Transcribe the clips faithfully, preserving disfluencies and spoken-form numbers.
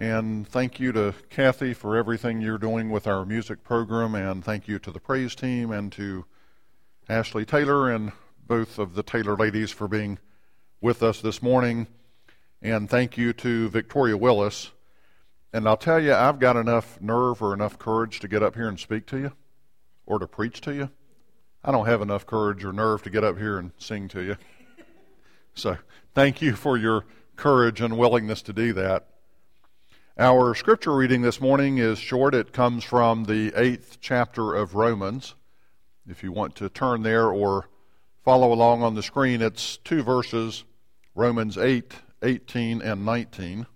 And thank you to Kathy for everything you're doing with our music program, and thank you to the praise team and to Ashley Taylor and both of the Taylor ladies for being with us this morning. And thank you to Victoria Willis. And I'll tell you, I've got enough nerve or enough courage to get up here and speak to you or to preach to you. I don't have enough courage or nerve to get up here and sing to you. So thank you for your courage and willingness to do that. Our scripture reading this morning is short. It comes from the eighth chapter of Romans. If you want to turn there or follow along on the screen, it's two verses, Romans eight, eighteen and nineteen.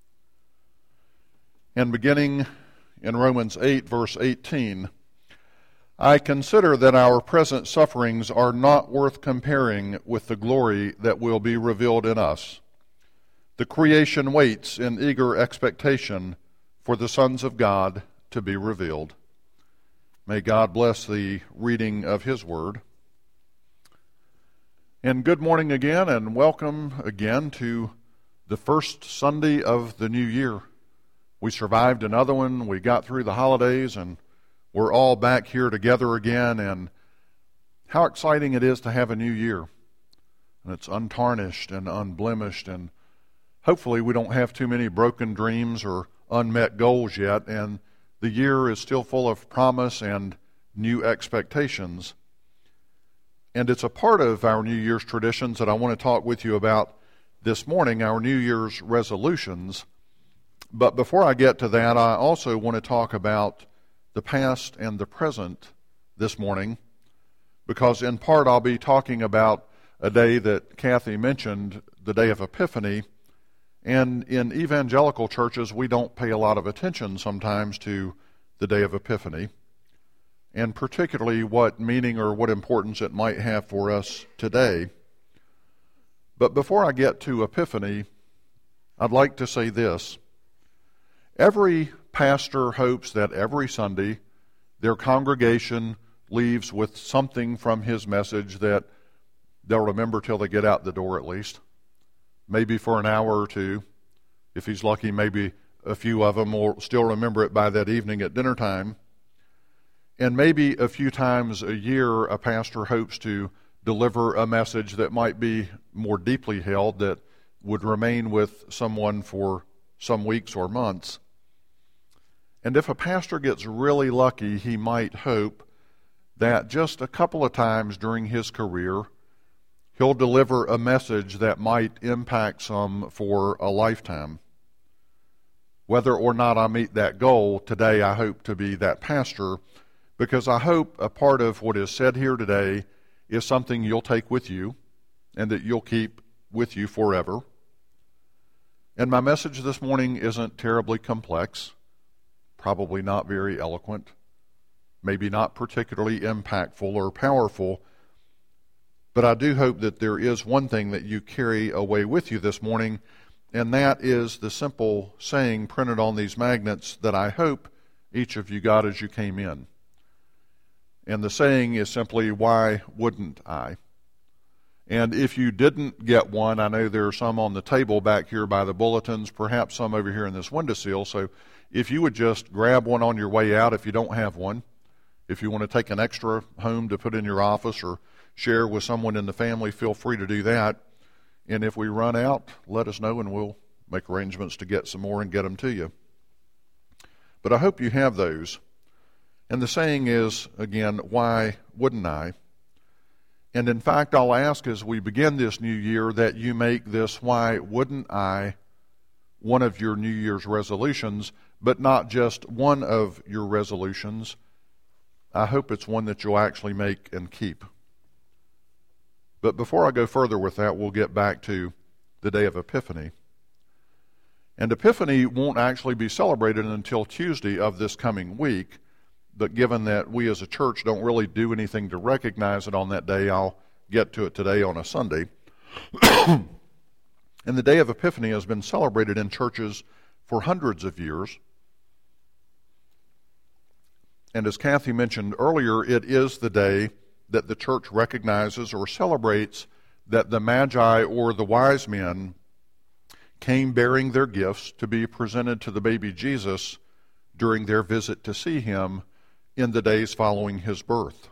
And beginning in Romans eight, verse eighteen, I consider that our present sufferings are not worth comparing with the glory that will be revealed in us. The creation waits in eager expectation for the sons of God to be revealed. May God bless the reading of His Word. And good morning again, and welcome again to the first Sunday of the new year. We survived another one, we got through the holidays, and we're all back here together again. And how exciting it is to have a new year. And it's untarnished and unblemished, and hopefully we don't have too many broken dreams or unmet goals yet, and the year is still full of promise and new expectations. And it's a part of our New Year's traditions that I want to talk with you about this morning, our New Year's resolutions. But before I get to that, I also want to talk about the past and the present this morning, because in part I'll be talking about a day that Kathy mentioned, the day of Epiphany. And in evangelical churches, we don't pay a lot of attention sometimes to the day of Epiphany, and particularly what meaning or what importance it might have for us today. But before I get to Epiphany, I'd like to say this. Every pastor hopes that every Sunday their congregation leaves with something from his message that they'll remember till they get out the door at least. Maybe for an hour or two. If he's lucky, maybe a few of them will still remember it by that evening at dinner time. And maybe a few times a year, a pastor hopes to deliver a message that might be more deeply held, that would remain with someone for some weeks or months. And if a pastor gets really lucky, he might hope that just a couple of times during his career, he'll deliver a message that might impact some for a lifetime. Whether or not I meet that goal, today I hope to be that pastor, because I hope a part of what is said here today is something you'll take with you and that you'll keep with you forever. And my message this morning isn't terribly complex, probably not very eloquent, maybe not particularly impactful or powerful. But I do hope that there is one thing that you carry away with you this morning, and that is the simple saying printed on these magnets that I hope each of you got as you came in. And the saying is simply, why wouldn't I? And if you didn't get one, I know there are some on the table back here by the bulletins, perhaps some over here in this windowsill, so if you would just grab one on your way out if you don't have one, if you want to take an extra home to put in your office or share with someone in the family, feel free to do that. And if we run out, let us know and we'll make arrangements to get some more and get them to you. But I hope you have those. And the saying is, again, why wouldn't I? And in fact, I'll ask as we begin this new year that you make this why wouldn't I one of your New Year's resolutions, but not just one of your resolutions. I hope it's one that you'll actually make and keep. But before I go further with that, we'll get back to the day of Epiphany. And Epiphany won't actually be celebrated until Tuesday of this coming week, but given that we as a church don't really do anything to recognize it on that day, I'll get to it today on a Sunday. And the day of Epiphany has been celebrated in churches for hundreds of years. And as Kathy mentioned earlier, it is the day that the church recognizes or celebrates that the Magi or the wise men came bearing their gifts to be presented to the baby Jesus during their visit to see him in the days following his birth.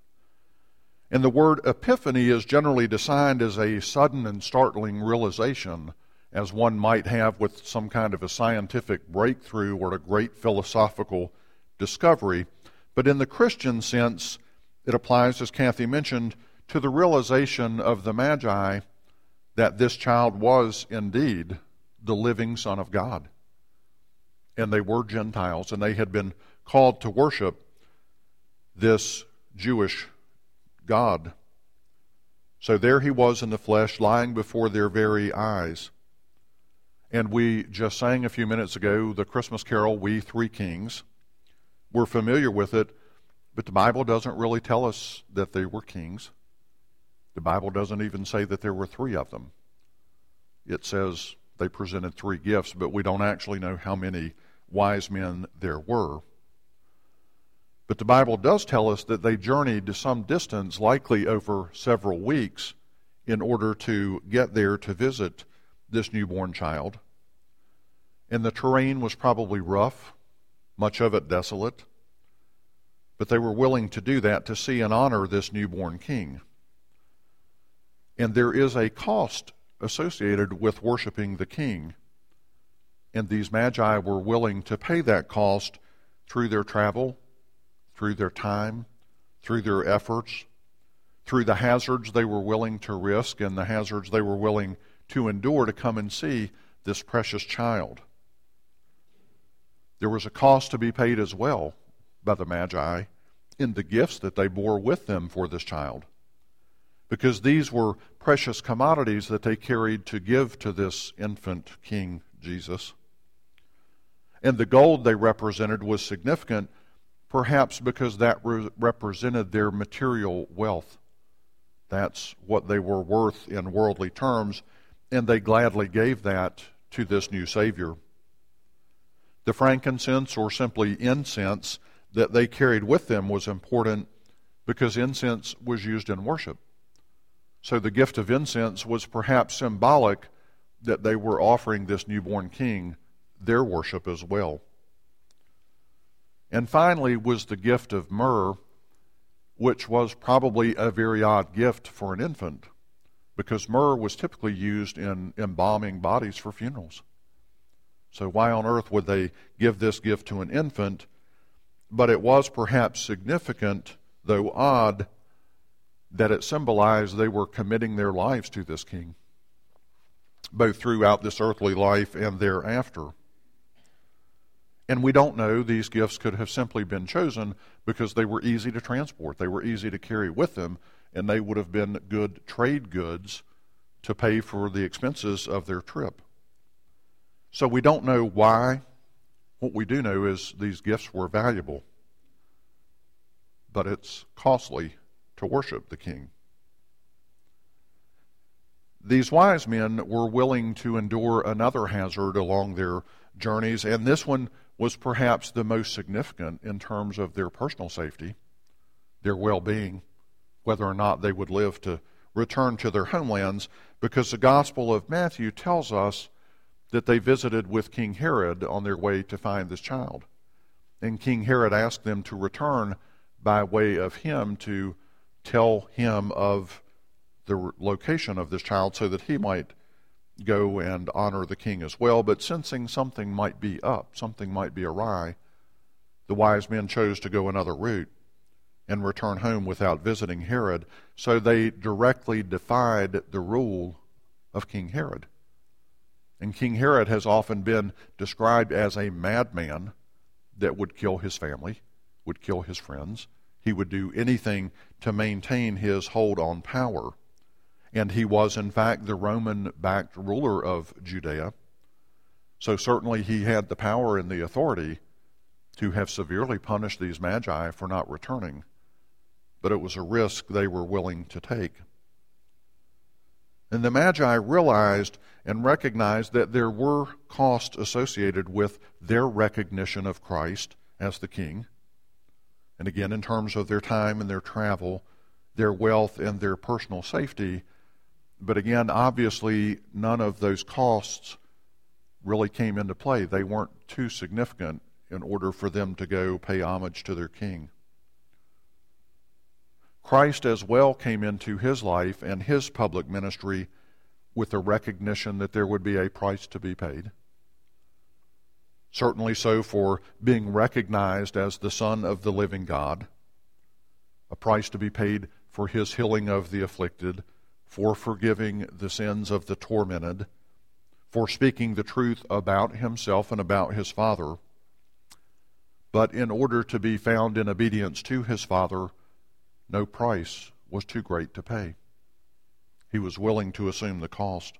And the word epiphany is generally defined as a sudden and startling realization, as one might have with some kind of a scientific breakthrough or a great philosophical discovery. But in the Christian sense, it applies, as Kathy mentioned, to the realization of the Magi that this child was indeed the living Son of God. And they were Gentiles, and they had been called to worship this Jewish God. So there he was in the flesh, lying before their very eyes. And we just sang a few minutes ago the Christmas carol, We Three Kings. We're familiar with it, but the Bible doesn't really tell us that they were kings. The Bible doesn't even say that there were three of them. It says they presented three gifts, but we don't actually know how many wise men there were. But the Bible does tell us that they journeyed to some distance, likely over several weeks, in order to get there to visit this newborn child. And the terrain was probably rough, much of it desolate, but they were willing to do that to see and honor this newborn king. And there is a cost associated with worshiping the king. And these magi were willing to pay that cost through their travel, through their time, through their efforts, through the hazards they were willing to risk and the hazards they were willing to endure to come and see this precious child. There was a cost to be paid as well by the Magi in the gifts that they bore with them for this child, because these were precious commodities that they carried to give to this infant King Jesus. And the gold they represented was significant, perhaps because that re- represented their material wealth. That's what they were worth in worldly terms, and they gladly gave that to this new Savior. The frankincense, or simply incense, that they carried with them was important because incense was used in worship. So the gift of incense was perhaps symbolic that they were offering this newborn king their worship as well. And finally was the gift of myrrh, which was probably a very odd gift for an infant, because myrrh was typically used in embalming bodies for funerals. So why on earth would they give this gift to an infant? But it was perhaps significant, though odd, that it symbolized they were committing their lives to this king, both throughout this earthly life and thereafter. And we don't know, these gifts could have simply been chosen because they were easy to transport. They were easy to carry with them, and they would have been good trade goods to pay for the expenses of their trip. So we don't know why. What we do know is these gifts were valuable, but it's costly to worship the king. These wise men were willing to endure another hazard along their journeys, and this one was perhaps the most significant in terms of their personal safety, their well-being, whether or not they would live to return to their homelands, because the Gospel of Matthew tells us that they visited with King Herod on their way to find this child. And King Herod asked them to return by way of him to tell him of the location of this child so that he might go and honor the king as well. But sensing something might be up, something might be awry, the wise men chose to go another route and return home without visiting Herod. So they directly defied the rule of King Herod. And King Herod has often been described as a madman that would kill his family, would kill his friends. He would do anything to maintain his hold on power. And he was, in fact, the Roman-backed ruler of Judea. So certainly he had the power and the authority to have severely punished these magi for not returning. But it was a risk they were willing to take. And the Magi realized and recognized that there were costs associated with their recognition of Christ as the King. And again, in terms of their time and their travel, their wealth and their personal safety. But again, obviously, none of those costs really came into play. They weren't too significant in order for them to go pay homage to their king. Christ as well came into his life and his public ministry with the recognition that there would be a price to be paid. Certainly so for being recognized as the Son of the living God, a price to be paid for his healing of the afflicted, for forgiving the sins of the tormented, for speaking the truth about himself and about his Father. But in order to be found in obedience to his Father, no price was too great to pay. He was willing to assume the cost.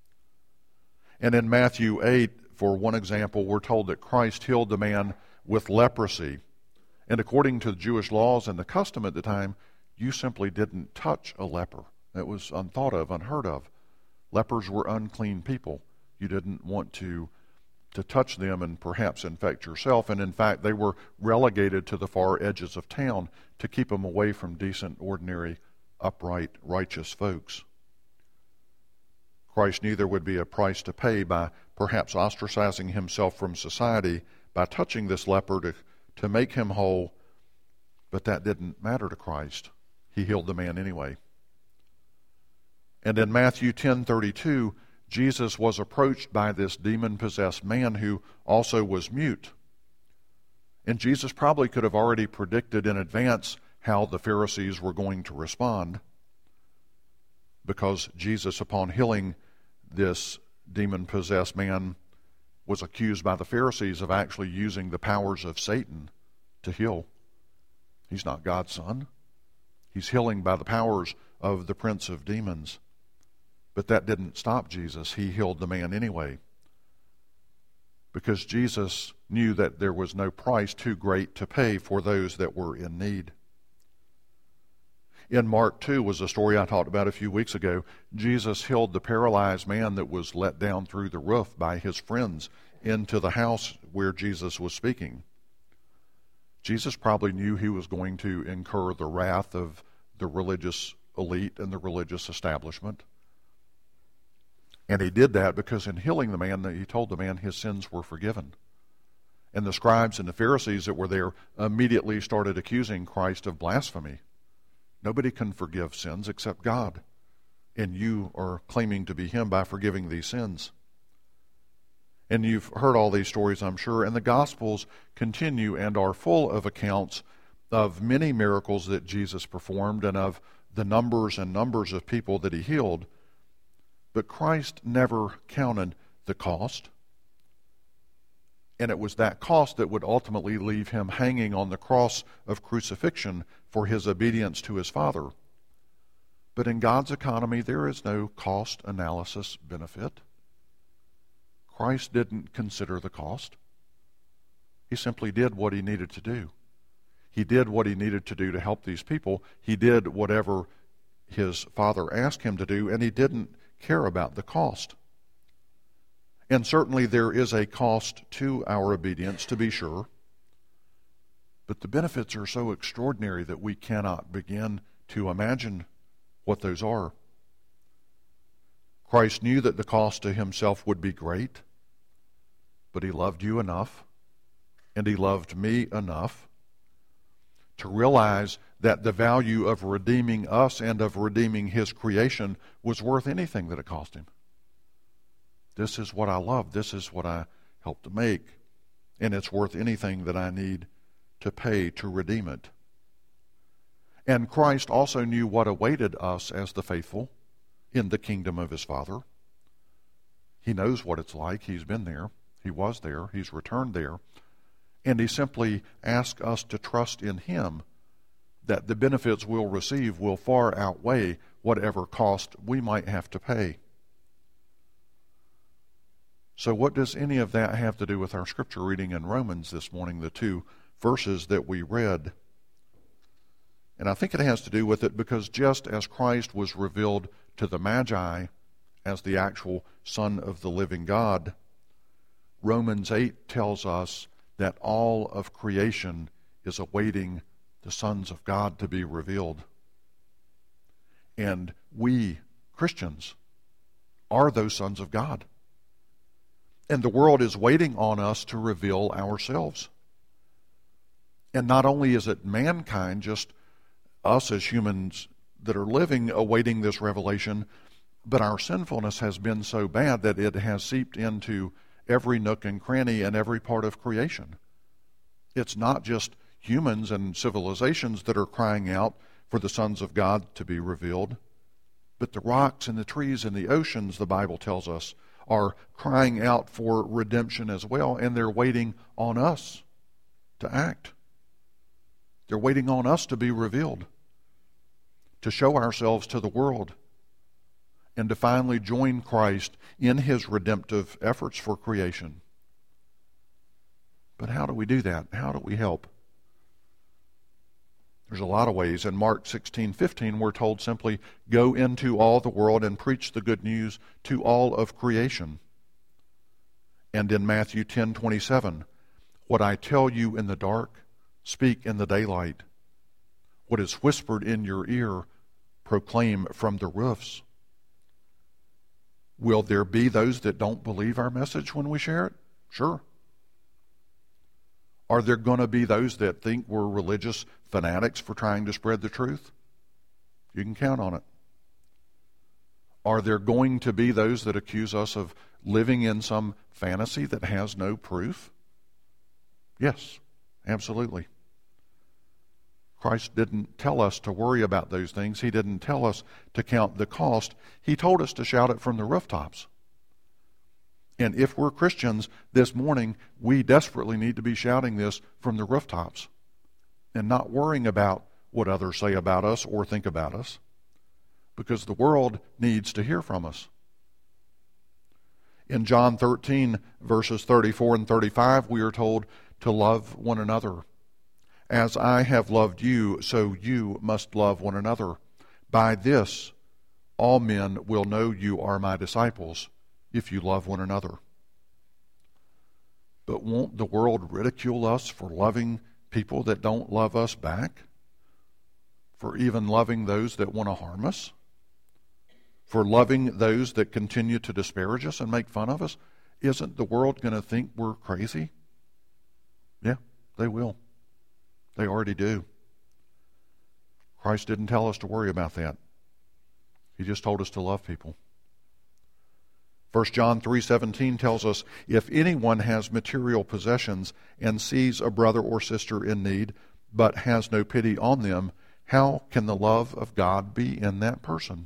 And in Matthew eight, for one example, we're told that Christ healed the man with leprosy. And according to the Jewish laws and the custom at the time, you simply didn't touch a leper. It was unthought of, unheard of. Lepers were unclean people. You didn't want to, to touch them and perhaps infect yourself. And in fact, they were relegated to the far edges of town to keep them away from decent, ordinary, upright, righteous folks. Christ knew there would be a price to pay by perhaps ostracizing himself from society by touching this leper to, to make him whole, but that didn't matter to Christ. He healed the man anyway. And in Matthew ten thirty-two, Jesus was approached by this demon-possessed man who also was mute. And Jesus probably could have already predicted in advance how the Pharisees were going to respond, because Jesus, upon healing this demon-possessed man, was accused by the Pharisees of actually using the powers of Satan to heal. He's not God's son. He's healing by the powers of the prince of demons. But that didn't stop Jesus. He healed the man anyway, because Jesus knew that there was no price too great to pay for those that were in need. In Mark two was a story I talked about a few weeks ago. Jesus healed the paralyzed man that was let down through the roof by his friends into the house where Jesus was speaking. Jesus probably knew he was going to incur the wrath of the religious elite and the religious establishment. And he did that because in healing the man, he told the man his sins were forgiven. And the scribes and the Pharisees that were there immediately started accusing Christ of blasphemy. Nobody can forgive sins except God. And you are claiming to be him by forgiving these sins. And you've heard all these stories, I'm sure, and the Gospels continue and are full of accounts of many miracles that Jesus performed and of the numbers and numbers of people that he healed. But Christ never counted the cost. And it was that cost that would ultimately leave him hanging on the cross of crucifixion for his obedience to his Father. But in God's economy, there is no cost analysis benefit. Christ didn't consider the cost. He simply did what he needed to do. He did what he needed to do to help these people. He did whatever his Father asked him to do, and he didn't care about the cost. And certainly there is a cost to our obedience, to be sure. But the benefits are so extraordinary that we cannot begin to imagine what those are. Christ knew that the cost to himself would be great, but he loved you enough, and he loved me enough to realize that the value of redeeming us and of redeeming his creation was worth anything that it cost him. This is what I love. This is what I helped to make. And it's worth anything that I need to pay to redeem it. And Christ also knew what awaited us as the faithful in the kingdom of his Father. He knows what it's like. He's been there. He was there. He's returned there. And he simply asks us to trust in him that the benefits we'll receive will far outweigh whatever cost we might have to pay. So what does any of that have to do with our scripture reading in Romans this morning, the two verses that we read? And I think it has to do with it because just as Christ was revealed to the Magi as the actual Son of the living God, Romans eight tells us that all of creation is awaiting the sons of God to be revealed. And we, Christians, are those sons of God. And the world is waiting on us to reveal ourselves. And not only is it mankind, just us as humans that are living awaiting this revelation, but our sinfulness has been so bad that it has seeped into every nook and cranny and every part of creation. It's not just humans and civilizations that are crying out for the sons of God to be revealed, but the rocks and the trees and the oceans, the Bible tells us, are crying out for redemption as well, and they're waiting on us to act. They're waiting on us to be revealed, to show ourselves to the world, and to finally join Christ in his redemptive efforts for creation. But how do we do that? How do we help? There's a lot of ways. In Mark sixteen fifteen, we're told simply, go into all the world and preach the good news to all of creation. And in Matthew ten twenty-seven, what I tell you in the dark, speak in the daylight. What is whispered in your ear, proclaim from the roofs. Will there be those that don't believe our message when we share it? Sure. Are there going to be those that think we're religious fanatics for trying to spread the truth? You can count on it. Are there going to be those that accuse us of living in some fantasy that has no proof? Yes, absolutely. Christ didn't tell us to worry about those things. He didn't tell us to count the cost. He told us to shout it from the rooftops. And if we're Christians this morning, we desperately need to be shouting this from the rooftops and not worrying about what others say about us or think about us, because the world needs to hear from us. In John thirteen, verses thirty-four and thirty-five, we are told to love one another. As I have loved you, so you must love one another. By this, all men will know you are my disciples, if you love one another. But won't the world ridicule us for loving people that don't love us back? For even loving those that want to harm us? For loving those that continue to disparage us and make fun of us? Isn't the world going to think we're crazy? Yeah, they will. They already do. Christ didn't tell us to worry about that. He just told us to love people. First John three seventeen tells us, if anyone has material possessions and sees a brother or sister in need, but has no pity on them, how can the love of God be in that person?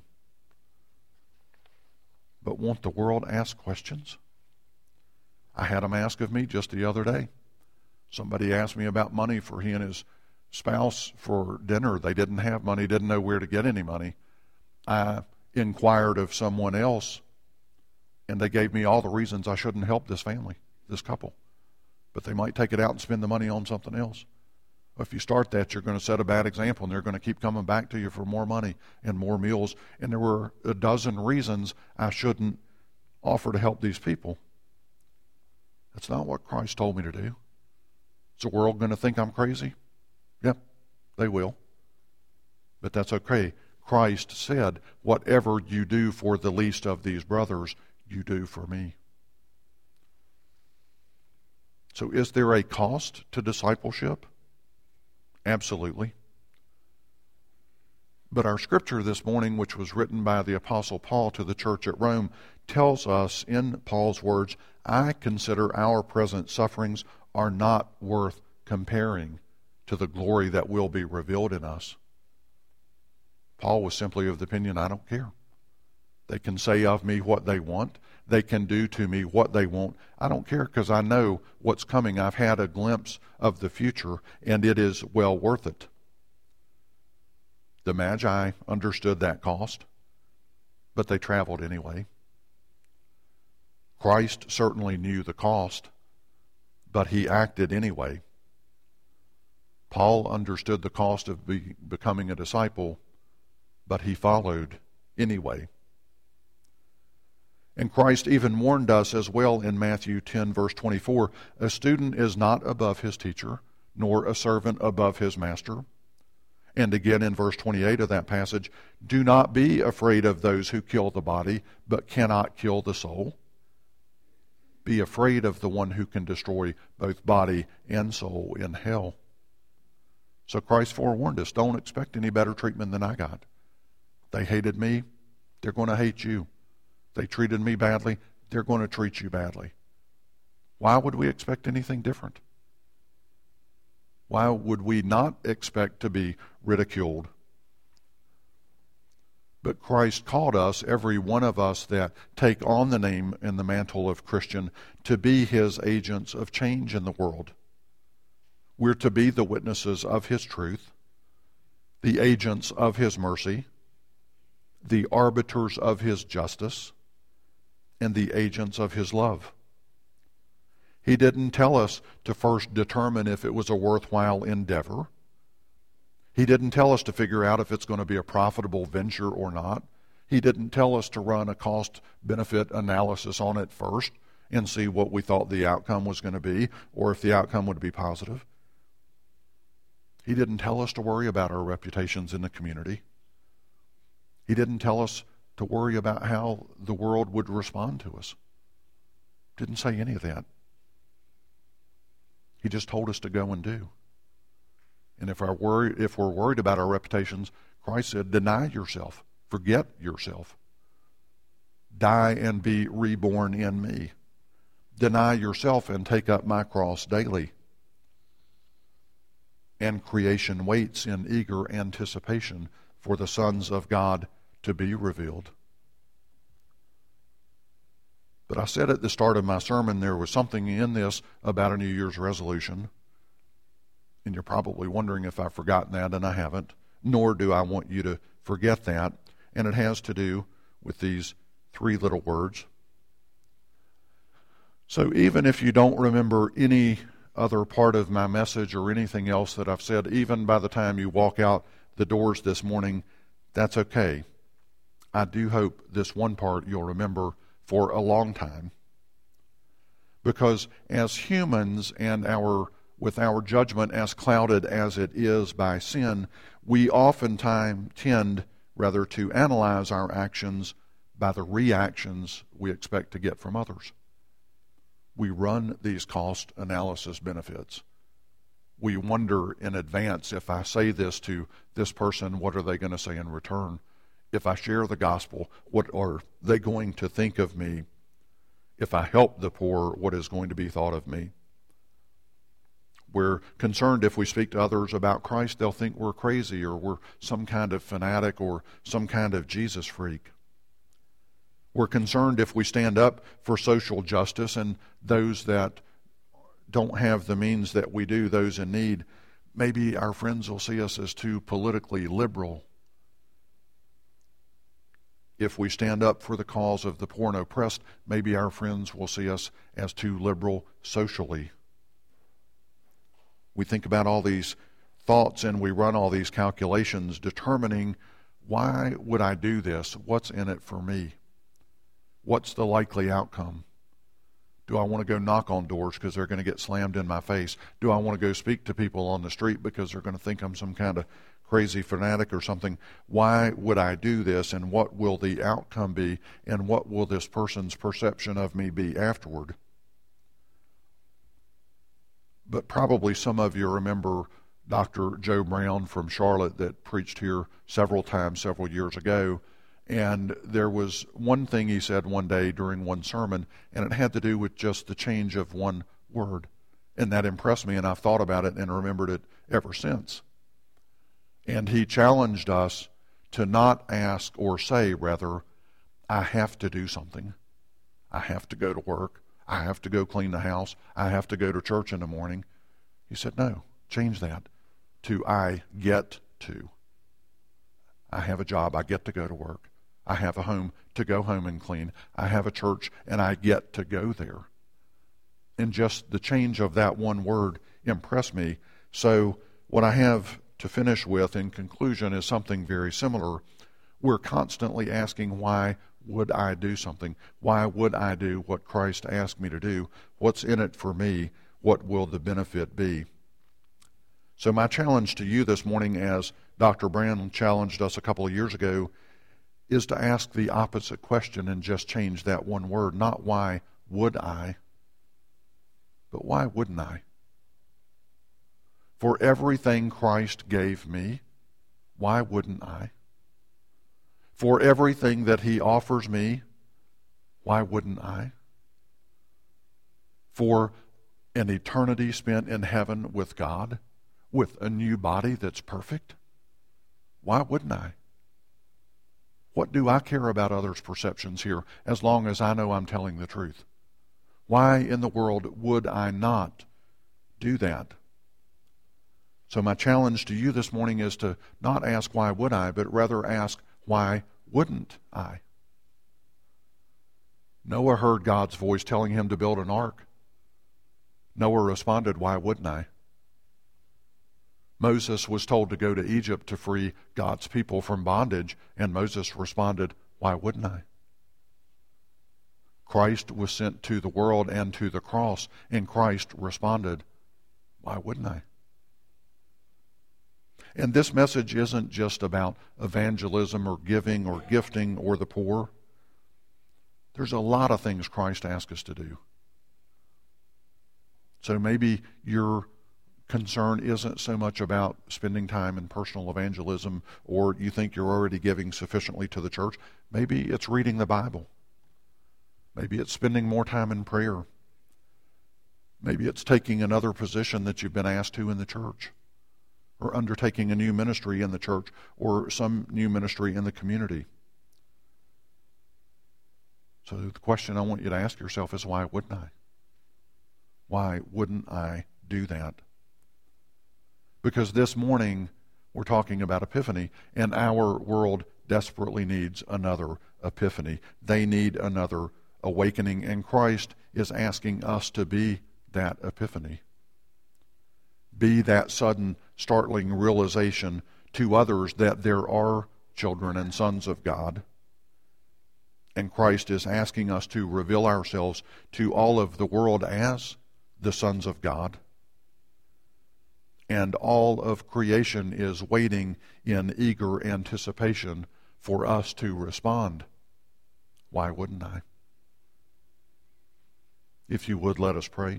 But won't the world ask questions? I had them ask of me just the other day. Somebody asked me about money for he and his spouse for dinner. They didn't have money, didn't know where to get any money. I inquired of someone else, and they gave me all the reasons I shouldn't help this family, this couple. But they might take it out and spend the money on something else. If you start that, you're going to set a bad example, and they're going to keep coming back to you for more money and more meals. And there were a dozen reasons I shouldn't offer to help these people. That's not what Christ told me to do. Is the world going to think I'm crazy? Yep, they will. But that's okay. Christ said, whatever you do for the least of these brothers, you do for me. So is there a cost to discipleship? Absolutely. But our scripture this morning, which was written by the Apostle Paul to the church at Rome, tells us in Paul's words, I consider our present sufferings are not worth comparing to the glory that will be revealed in us. Paul was simply of the opinion, I don't care. They can say of me what they want. They can do to me what they want. I don't care, because I know what's coming. I've had a glimpse of the future, and it is well worth it. The Magi understood that cost, but they traveled anyway. Christ certainly knew the cost, but he acted anyway. Paul understood the cost of be, becoming a disciple, but he followed anyway. And Christ even warned us as well in Matthew ten, verse twenty-four, a student is not above his teacher, nor a servant above his master. And again in verse twenty-eight of that passage, do not be afraid of those who kill the body, but cannot kill the soul. be afraid of the one who can destroy both body and soul in hell. So Christ forewarned us, don't expect any better treatment than I got. They hated me, they're going to hate you. They treated me badly, they're going to treat you badly. Why would we expect anything different? Why would we not expect to be ridiculed? But Christ called us, every one of us that take on the name and the mantle of Christian, to be his agents of change in the world. We're to be the witnesses of his truth, the agents of his mercy, the arbiters of his justice, and the agents of his love. He didn't tell us to first determine if it was a worthwhile endeavor. He didn't tell us to figure out if it's going to be a profitable venture or not. He didn't tell us to run a cost-benefit analysis on it first and see what we thought the outcome was going to be, or if the outcome would be positive. He didn't tell us to worry about our reputations in the community. He didn't tell us to worry about how the world would respond to us. Didn't say any of that. He just told us to go and do. And if, our worry, if we're worried about our reputations, Christ said, deny yourself. Forget yourself. Die and be reborn in me. Deny yourself and take up my cross daily. And creation waits in eager anticipation for the sons of God to be revealed. But I said at the start of my sermon there was something in this about a New Year's resolution. And you're probably wondering if I've forgotten that, and I haven't. Nor do I want you to forget that. And it has to do with these three little words. So even if you don't remember any other part of my message or anything else that I've said, even by the time you walk out the doors this morning, that's okay. I do hope this one part you'll remember for a long time. Because as humans and our with our judgment as clouded as it is by sin, we oftentimes tend rather to analyze our actions by the reactions we expect to get from others. We run these cost analysis benefits. We wonder in advance, if I say this to this person, what are they going to say in return? If I share the gospel, what are they going to think of me? If I help the poor, what is going to be thought of me? We're concerned if we speak to others about Christ, they'll think we're crazy or we're some kind of fanatic or some kind of Jesus freak. We're concerned if we stand up for social justice and those that don't have the means that we do, those in need, maybe our friends will see us as too politically liberal. If we stand up for the cause of the poor and oppressed, maybe our friends will see us as too liberal socially. We think about all these thoughts and we run all these calculations determining, why would I do this? What's in it for me? What's the likely outcome? Do I want to go knock on doors because they're going to get slammed in my face? Do I want to go speak to people on the street because they're going to think I'm some kind of crazy fanatic or something? Why would I do this, and what will the outcome be, and what will this person's perception of me be afterward? But probably some of you remember Doctor Joe Brown from Charlotte that preached here several times several years ago. And there was one thing he said one day during one sermon, and it had to do with just the change of one word. And that impressed me, and I've thought about it and remembered it ever since. And he challenged us to not ask, or say rather, I have to do something. I have to go to work. I have to go clean the house. I have to go to church in the morning. He said, no, change that to I get to. I have a job. I get to go to work. I have a home to go home and clean. I have a church, and I get to go there. And just the change of that one word impressed me. So what I have to finish with in conclusion is something very similar. We're constantly asking, why would I do something? Why would I do what Christ asked me to do? What's in it for me? What will the benefit be? So my challenge to you this morning, as Doctor Brown challenged us a couple of years ago, is to ask the opposite question and just change that one word. Not why would I, But why wouldn't I? For everything Christ gave me, why wouldn't I? For everything that he offers me, why wouldn't I? For an eternity spent in heaven with God, with a new body that's perfect, why wouldn't I? What do I care about others' perceptions here as long as I know I'm telling the truth? Why in the world would I not do that? So my challenge to you this morning is to not ask why would I, but rather ask why wouldn't I? Noah heard God's voice telling him to build an ark. Noah responded, why wouldn't I? Moses was told to go to Egypt to free God's people from bondage, and Moses responded, why wouldn't I? Christ was sent to the world and to the cross, and Christ responded, why wouldn't I? And this message isn't just about evangelism or giving or gifting or the poor. There's a lot of things Christ asks us to do. So maybe your concern isn't so much about spending time in personal evangelism, or you think you're already giving sufficiently to the church. Maybe it's reading the Bible. Maybe it's spending more time in prayer. Maybe it's taking another position that you've been asked to in the church, or undertaking a new ministry in the church, or some new ministry in the community. So the question I want you to ask yourself is, why wouldn't I? Why wouldn't I do that? Because this morning we're talking about Epiphany, and our world desperately needs another Epiphany. They need another awakening, and Christ is asking us to be that Epiphany. Be that sudden, startling realization to others that there are children and sons of God. And Christ is asking us to reveal ourselves to all of the world as the sons of God. And all of creation is waiting in eager anticipation for us to respond. Why wouldn't I? If you would, let us pray.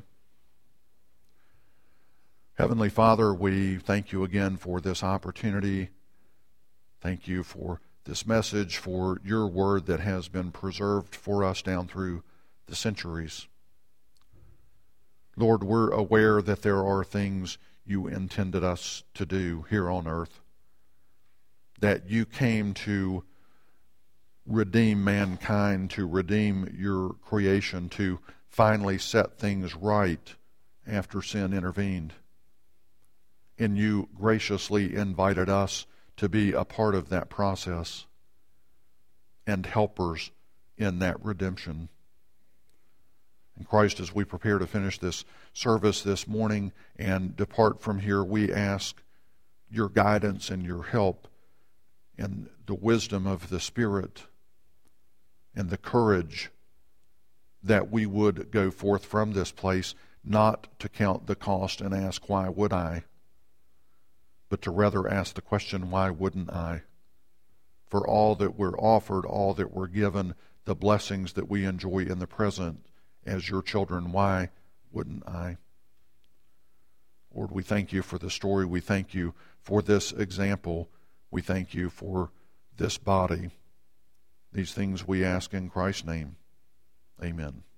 Heavenly Father, we thank you again for this opportunity. Thank you for this message, for your word that has been preserved for us down through the centuries. Lord, we're aware that there are things you intended us to do here on earth, that you came to redeem mankind, to redeem your creation, to finally set things right after sin intervened. And you graciously invited us to be a part of that process and helpers in that redemption. And Christ, as we prepare to finish this service this morning and depart from here, we ask your guidance and your help and the wisdom of the Spirit and the courage that we would go forth from this place, not to count the cost and ask, why would I? But to rather ask the question, why wouldn't I? For all that we're offered, all that we're given, the blessings that we enjoy in the present as your children, why wouldn't I? Lord, we thank you for the story. We thank you for this example. We thank you for this body. These things we ask in Christ's name. Amen.